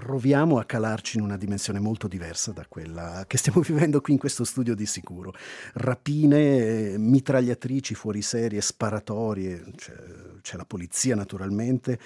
proviamo a calarci in una dimensione molto diversa da quella che stiamo vivendo qui in questo studio di sicuro. Rapine, mitragliatrici fuori serie, sparatorie, c'è la polizia naturalmente,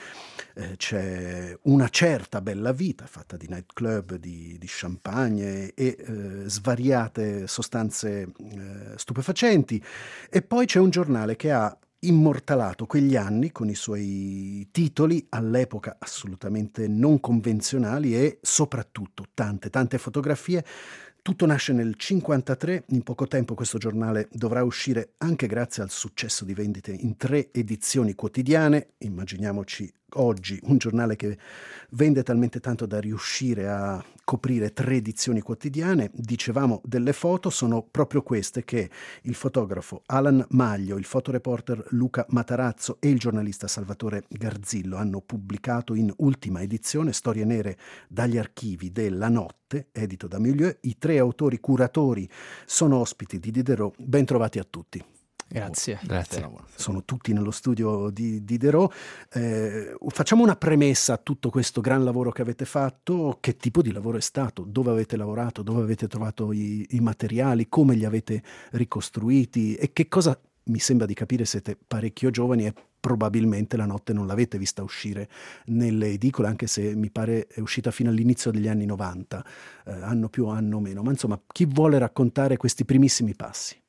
c'è una certa bella vita fatta di nightclub, di champagne e svariate sostanze stupefacenti, e poi c'è un giornale che ha immortalato quegli anni con i suoi titoli all'epoca assolutamente non convenzionali e soprattutto tante fotografie. Tutto nasce nel 1953, in poco tempo questo giornale dovrà uscire anche grazie al successo di vendite in 3 edizioni quotidiane. Immaginiamoci oggi un giornale che vende talmente tanto da riuscire a coprire 3 edizioni quotidiane. Dicevamo delle foto, sono proprio queste che il fotografo Alan Maglio, il fotoreporter Luca Matarazzo e il giornalista Salvatore Garzillo hanno pubblicato in ultima edizione, Storie nere dagli archivi della notte, edito da Milieu. I 3 autori curatori sono ospiti di Diderot. Ben trovati a tutti. Grazie. Sono tutti nello studio di Diderot. Facciamo una premessa a tutto questo gran lavoro che avete fatto. Che tipo di lavoro è stato? Dove avete lavorato? Dove avete trovato i materiali? Come li avete ricostruiti? E che cosa, mi sembra di capire, siete parecchio giovani e probabilmente La notte non l'avete vista uscire nelle edicole, anche se mi pare è uscita fino all'inizio degli anni 90, anno più anno meno. Ma insomma, chi vuole raccontare questi primissimi passi?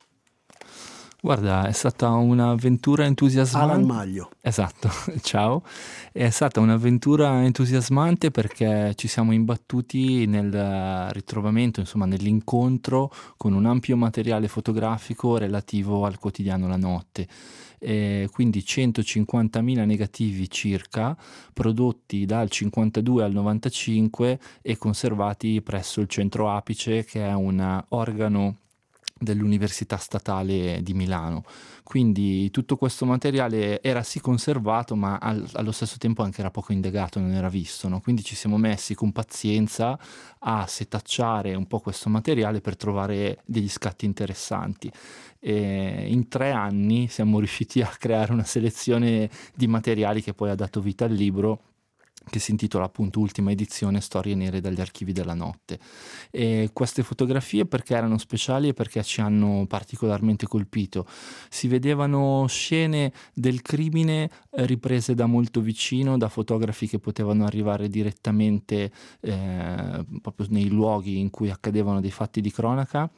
Guarda, è stata un'avventura entusiasmante. Alan Maglio. Esatto, ciao. È stata un'avventura entusiasmante perché ci siamo imbattuti nel ritrovamento, insomma, nell'incontro con un ampio materiale fotografico relativo al quotidiano La Notte. Quindi 150.000 negativi circa, prodotti dal 52 al 95 e conservati presso il Centro Apice, che è un organo dell'Università Statale di Milano. Quindi tutto questo materiale era sì conservato, ma allo stesso tempo anche era poco indagato, non era visto, no? Quindi ci siamo messi con pazienza a setacciare un po' questo materiale per trovare degli scatti interessanti. E in 3 anni siamo riusciti a creare una selezione di materiali che poi ha dato vita al libro, che si intitola appunto Ultima edizione, Storie nere dagli archivi della notte. E queste fotografie perché erano speciali e perché ci hanno particolarmente colpito. Si vedevano scene del crimine riprese da molto vicino, da fotografi che potevano arrivare direttamente proprio nei luoghi in cui accadevano dei fatti di cronaca.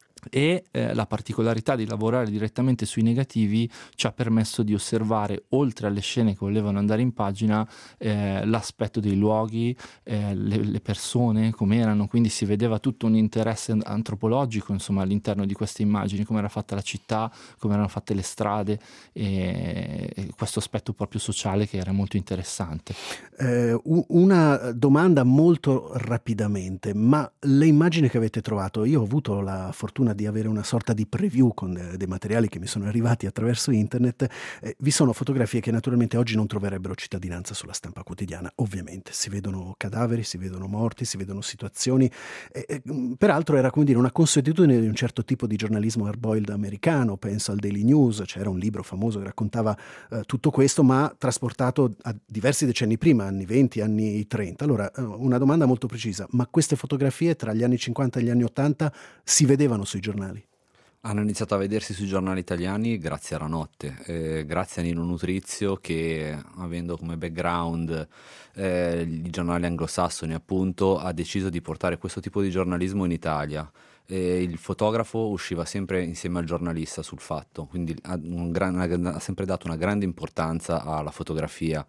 E la particolarità di lavorare direttamente sui negativi ci ha permesso di osservare, oltre alle scene che volevano andare in pagina, l'aspetto dei luoghi, le persone come erano, quindi si vedeva tutto un interesse antropologico, insomma, all'interno di queste immagini, come era fatta la città, come erano fatte le strade, e questo aspetto proprio sociale che era molto interessante. Una domanda molto rapidamente, ma le immagini che avete trovato, io ho avuto la fortuna di avere una sorta di preview con dei materiali che mi sono arrivati attraverso internet. Vi sono fotografie che naturalmente oggi non troverebbero cittadinanza sulla stampa quotidiana, ovviamente. Si vedono cadaveri, si vedono morti, si vedono situazioni. Peraltro era, come dire, una consuetudine di un certo tipo di giornalismo hard-boiled americano, penso al Daily News, c'era un libro famoso che raccontava tutto questo, ma trasportato a diversi decenni prima, anni 20, anni 30. Allora, una domanda molto precisa, ma queste fotografie tra gli anni 50 e gli anni 80 si vedevano sui giornali? Hanno iniziato a vedersi sui giornali italiani grazie alla notte, grazie a Nino Nutrizio che, avendo come background i giornali anglosassoni appunto, ha deciso di portare questo tipo di giornalismo in Italia. Il fotografo usciva sempre insieme al giornalista sul fatto, quindi ha sempre dato una grande importanza alla fotografia.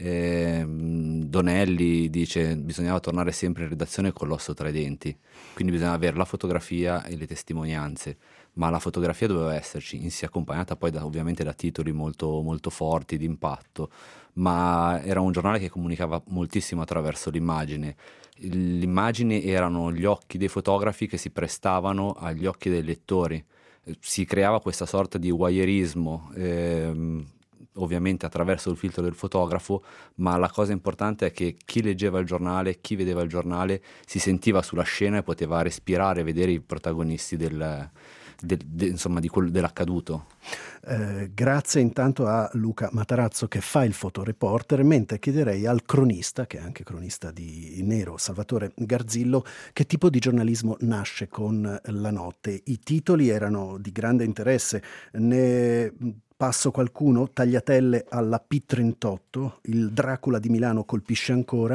Donelli dice bisognava tornare sempre in redazione con l'osso tra i denti, quindi bisognava avere la fotografia e le testimonianze, ma la fotografia doveva esserci, accompagnata poi ovviamente da titoli molto, molto forti, di impatto, ma era un giornale che comunicava moltissimo attraverso l'immagine. L'immagine erano gli occhi dei fotografi che si prestavano agli occhi dei lettori. Si creava questa sorta di voyeurismo, ovviamente attraverso il filtro del fotografo, ma la cosa importante è che chi leggeva il giornale, chi vedeva il giornale, si sentiva sulla scena e poteva respirare, vedere i protagonisti insomma dell'accaduto. Grazie intanto a Luca Matarazzo che fa il fotoreporter, mentre chiederei al cronista, che è anche cronista di Nero, Salvatore Garzillo, che tipo di giornalismo nasce con La Notte. I titoli erano di grande interesse, ne passo qualcuno: Tagliatelle alla P38, il Dracula di Milano colpisce ancora.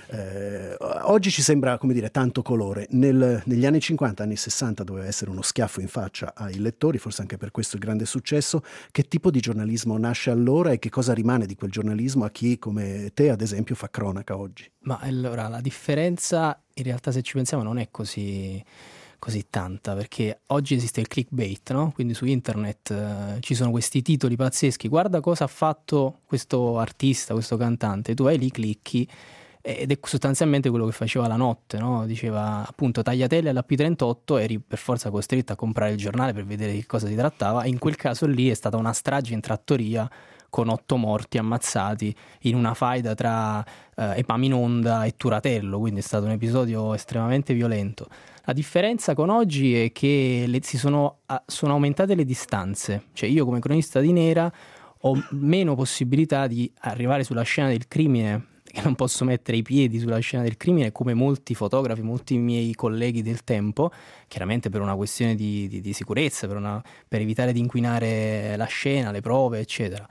Oggi ci sembra, come dire, tanto colore. Negli anni 50, anni 60 doveva essere uno schiaffo in faccia ai lettori, forse anche per questo il grande successo. Che tipo di giornalismo nasce allora e che cosa rimane di quel giornalismo a chi come te, ad esempio, fa cronaca oggi? Ma allora la differenza in realtà, se ci pensiamo, non è così tanta, perché oggi esiste il clickbait, no? Quindi su internet ci sono questi titoli pazzeschi: guarda cosa ha fatto questo artista, questo cantante, tu vai lì, clicchi, ed è sostanzialmente quello che faceva La Notte, no? Diceva appunto tagliatelle alla P38, eri per forza costretto a comprare il giornale per vedere di cosa si trattava, e in quel caso lì è stata una strage in trattoria con 8 morti ammazzati in una faida tra Epaminonda e Turatello, quindi è stato un episodio estremamente violento. La differenza con oggi è che sono aumentate le distanze, cioè io come cronista di Nera ho meno possibilità di arrivare sulla scena del crimine, che non posso mettere i piedi sulla scena del crimine come molti fotografi, molti miei colleghi del tempo, chiaramente per una questione di sicurezza, per evitare di inquinare la scena, le prove, eccetera.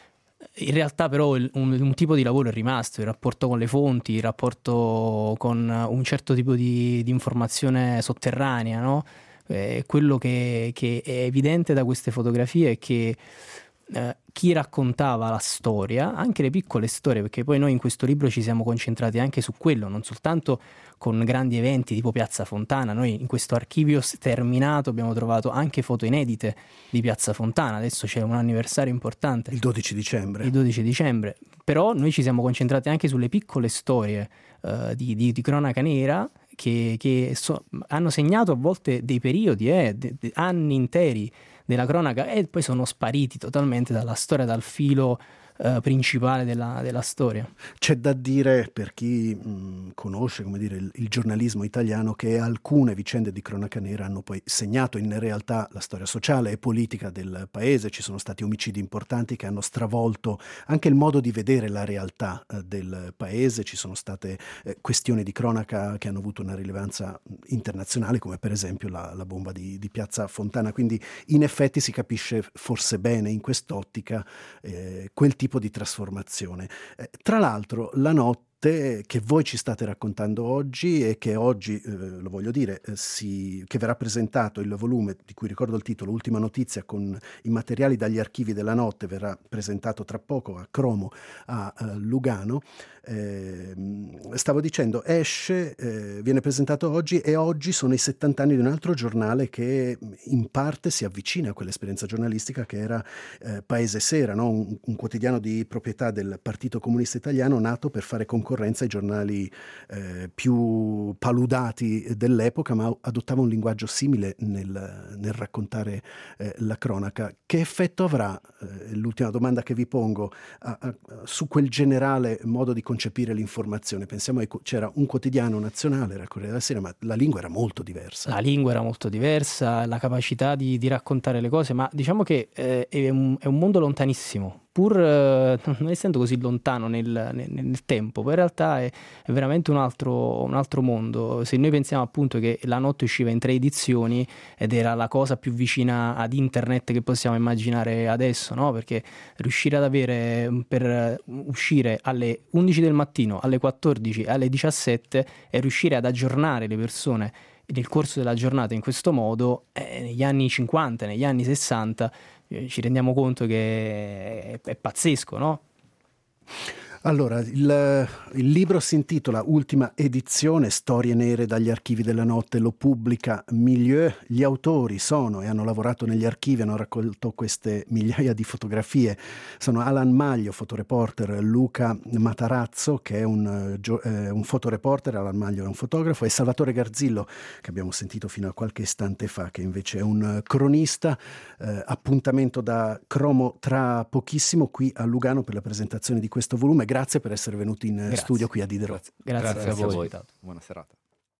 In realtà però un tipo di lavoro è rimasto, il rapporto con le fonti, il rapporto con un certo tipo di informazione sotterranea, no? Quello che è evidente da queste fotografie è che chi raccontava la storia, anche le piccole storie, perché poi noi in questo libro ci siamo concentrati anche su quello, non soltanto con grandi eventi tipo Piazza Fontana. Noi in questo archivio sterminato abbiamo trovato anche foto inedite di Piazza Fontana, adesso c'è un anniversario importante, Il 12 dicembre. Il 12 dicembre, però noi ci siamo concentrati anche sulle piccole storie di cronaca nera che hanno segnato a volte dei periodi, anni interi della cronaca, e poi sono spariti totalmente dalla storia, dal filo principale della storia. C'è da dire, per chi conosce, come dire, il giornalismo italiano, che alcune vicende di cronaca nera hanno poi segnato in realtà la storia sociale e politica del paese. Ci sono stati omicidi importanti che hanno stravolto anche il modo di vedere la realtà del paese. Ci sono state questioni di cronaca che hanno avuto una rilevanza internazionale, come per esempio la bomba di Piazza Fontana. Quindi in effetti si capisce forse bene in quest'ottica quel tipo di trasformazione. Tra l'altro La Notte, che voi ci state raccontando oggi e che oggi, lo voglio dire, che verrà presentato, il volume di cui ricordo il titolo, Ultima Notizia, con i materiali dagli archivi della Notte, verrà presentato tra poco a Cromo a Lugano. Stavo dicendo, esce, viene presentato oggi, e oggi sono i 70 anni di un altro giornale che in parte si avvicina a quell'esperienza giornalistica che era Paese Sera, no? un quotidiano di proprietà del Partito Comunista Italiano, nato per fare concorrenza ai giornali più paludati dell'epoca, ma adottava un linguaggio simile nel raccontare la cronaca. Che effetto avrà, l'ultima domanda che vi pongo, su quel generale modo di concepire l'informazione? Pensiamo c'era un quotidiano nazionale, era il Corriere della Sera, ma la lingua era molto diversa. La lingua era molto diversa, la capacità di raccontare le cose, ma diciamo che è un mondo lontanissimo, pur non essendo così lontano nel tempo, poi in realtà è veramente un altro mondo. Se noi pensiamo appunto che La Notte usciva in 3 edizioni ed era la cosa più vicina ad internet che possiamo immaginare adesso, no? Perché riuscire ad avere, per uscire alle 11 del mattino, alle 14, alle 17, e riuscire ad aggiornare le persone nel corso della giornata in questo modo, negli anni 50, negli anni 60, ci rendiamo conto che è pazzesco, no? Allora, il libro si intitola Ultima edizione, storie nere dagli archivi della notte, lo pubblica Milieu. Gli autori sono e hanno lavorato negli archivi, hanno raccolto queste migliaia di fotografie. Sono Alan Maglio, fotoreporter, Luca Matarazzo, che è un fotoreporter, Alan Maglio è un fotografo, e Salvatore Garzillo, che abbiamo sentito fino a qualche istante fa, che invece è un cronista. Appuntamento da Cromo tra pochissimo qui a Lugano per la presentazione di questo volume. Grazie per essere venuti in studio qui a Diderot. Grazie a voi. Buona serata.